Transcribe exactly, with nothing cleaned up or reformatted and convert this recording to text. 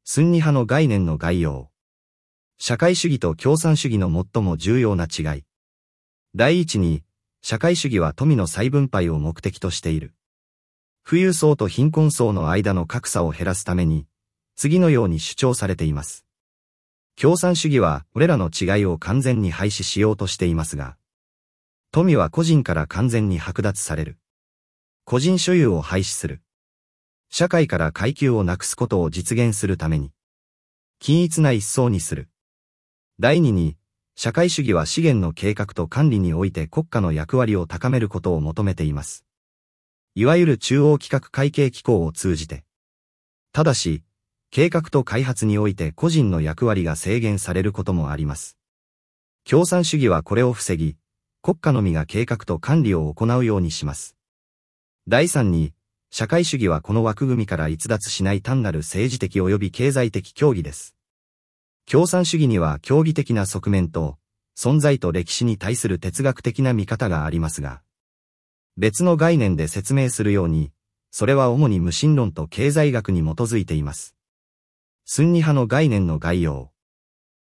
スンニ派の概念の概要。社会主義と共産主義の最も重要な違い。第一に、社会主義は富の再分配を目的としている。富裕層と貧困層の間の格差を減らすために、次のように主張されています。共産主義はこれらの違いを完全に廃止しようとしていますが、富は個人から完全に剥奪される。個人所有を廃止する。社会から階級をなくすことを実現するために、均一な一層にする。第二に、社会主義は資源の計画と管理において国家の役割を高めることを求めています。いわゆる中央企画会計機構を通じて。ただし、計画と開発において個人の役割が制限されることもあります。共産主義はこれを防ぎ、国家のみが計画と管理を行うようにします。第三に、社会主義はこの枠組みから逸脱しない単なる政治的及び経済的協議です。共産主義には競技的な側面と、存在と歴史に対する哲学的な見方がありますが、別の概念で説明するように、それは主に無神論と経済学に基づいています。スンニ派の概念の概要。